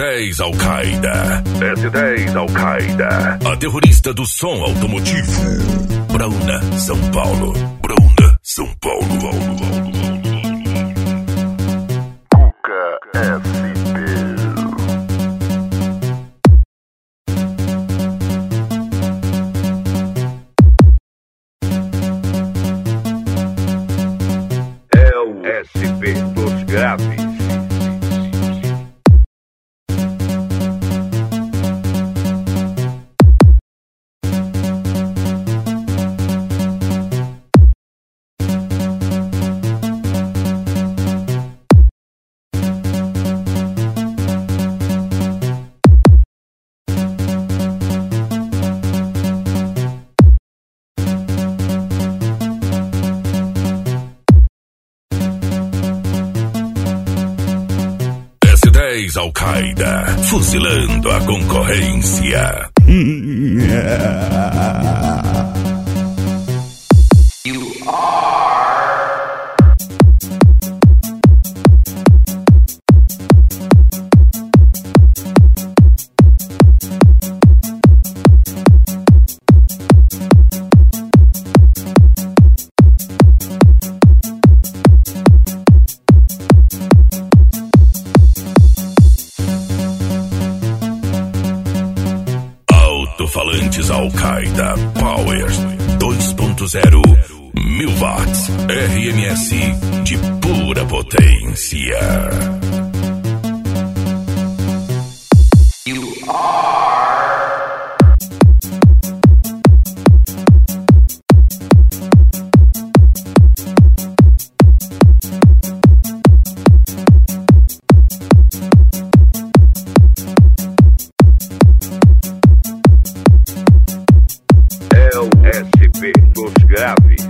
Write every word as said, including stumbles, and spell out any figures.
dez Al-Qaeda. S dez Al-Qaeda. A terrorista do som automotivo. Brauna, São Paulo. Brauna, São Paulo. Paulo, Paulo. Cuca S P. É o S P dos graves. dez Al-Qaeda, fuzilando a concorrência. You Alto-falantes Al-Qaeda Powers dois ponto zero, mil watts, R M S de pura potência. You S P dos graves.